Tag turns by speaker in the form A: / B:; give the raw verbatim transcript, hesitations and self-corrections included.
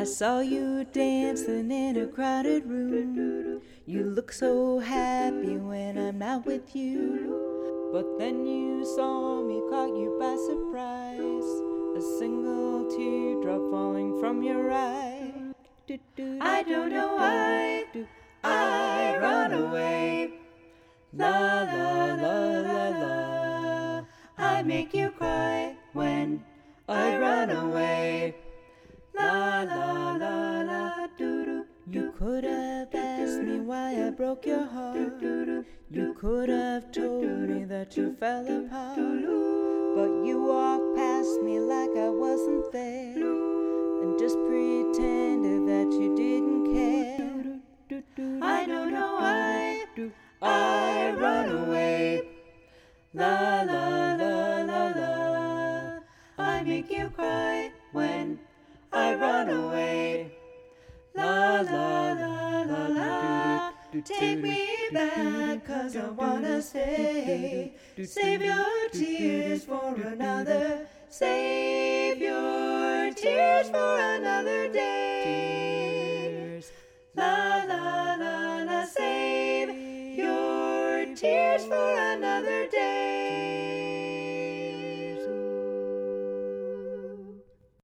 A: saw you dancing in a crowded room. You look so happy when I'm not with you. But then you saw me, caught you by surprise. A single teardrop falling from your eye. I don't know why I run away. La la la la la. I make you cry when I run away. La la la la doo doo. You could have asked me why I broke your heart. You could have told me that you fell apart. But you walked past me like I wasn't there, and just pretended that you didn't care. I don't know why I run away. La la la la la. I make you cry when I run away. La la la la la. Take me back, 'cause I wanna stay. Save your tears for another. Save your tears for another day. La la la la. Save your tears for another